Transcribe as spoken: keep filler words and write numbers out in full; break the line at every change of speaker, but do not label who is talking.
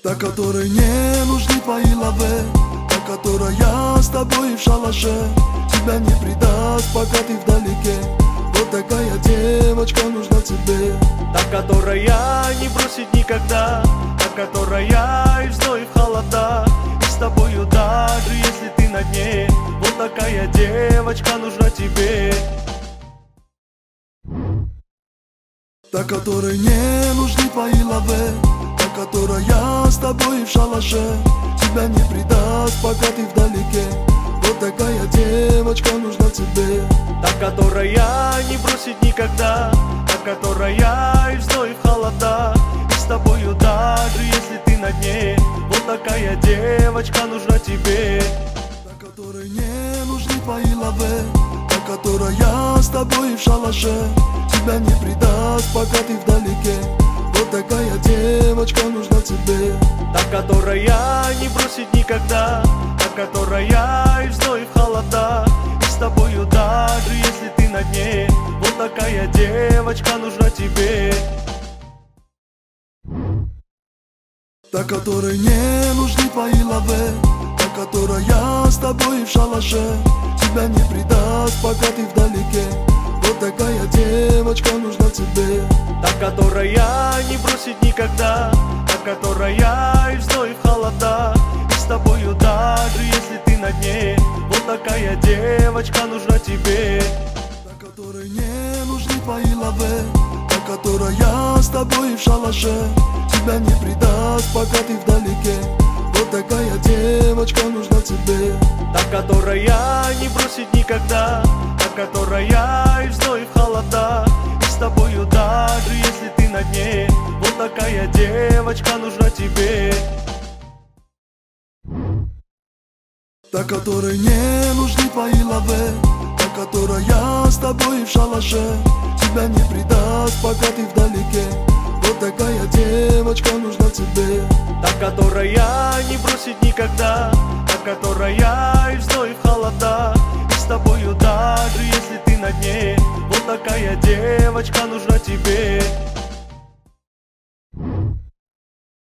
Та, которой не нужны твои лавы, та, которая с тобой в шалаше, тебя не предаст, пока ты вдалеке. Вот такая девочка нужна тебе.
Та, которая не бросит никогда, та, которая и в зной, и в холода, и с тобою даже если ты на дне. Вот такая девочка нужна тебе.
Та, которой не нужны твои лавы, та, которая с тобой в шалаше, тебя не предаст, пока ты вдалеке. Вот такая девочка нужна тебе.
Та, которая не бросит никогда, та, которая и в зной, и в холода, и с тобою даже если ты на дне. Вот такая девочка нужна тебе.
Та, которой не нужны твои лавы, та, которая с тобой в шалаше, тебя не предаст, пока ты вдалеке. Вот такая девочка нужна тебе.
Та, которая не бросит никогда, та, которая и в зной, и в холода, и с тобою даже если ты на дне. Вот такая девочка нужна тебе.
Та, которой не нужны твои лавы, та, которая с тобой в шалаше, тебя не предаст, пока ты вдалеке. Вот такая девочка нужна тебе.
Та, которая не бросит никогда, та, которая и в зной, и в холода, и с тобою даже если ты на дне. Вот такая девочка нужна тебе.
Та, которой не нужны твои лавы, та, которая с тобой в шалаше, тебя не предаст, пока ты вдалеке. Вот такая девочка нужна тебе.
Та, которая не бросит никогда, та, которая и в зной, и в холода, и с тобою даже если ты на дне. Вот такая девочка нужна тебе.
Та, которой не нужны твои лавы, та, которая с тобой в шалаше, тебя не предаст, пока ты вдалеке. Вот такая девочка нужна тебе.
Та, которая не бросит никогда, та, которая и в зной, и в холода, и с тобою даже если ты на дне. Вот такая девочка нужна тебе.